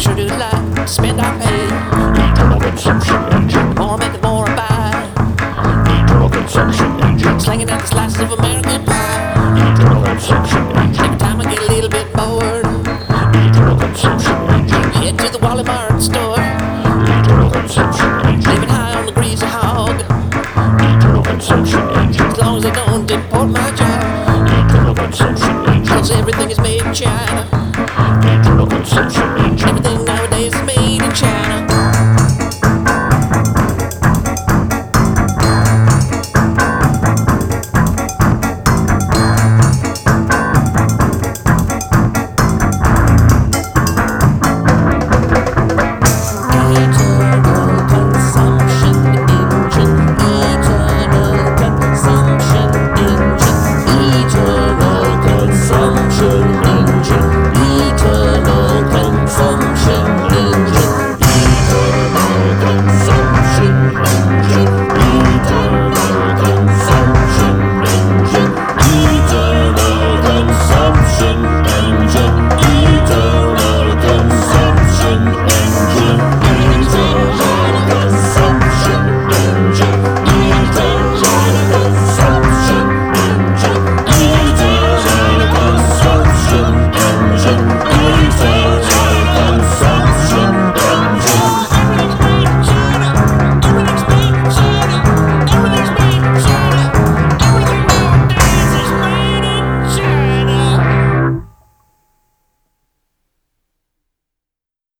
sure do like to spend our pay. Eternal consumption engine. More make it more I buy. Eternal consumption engine. Slinging out the slices of American pie. Eternal consumption engine. Every time I get a little bit bored, Eternal consumption engine. head to the Wally Mart store.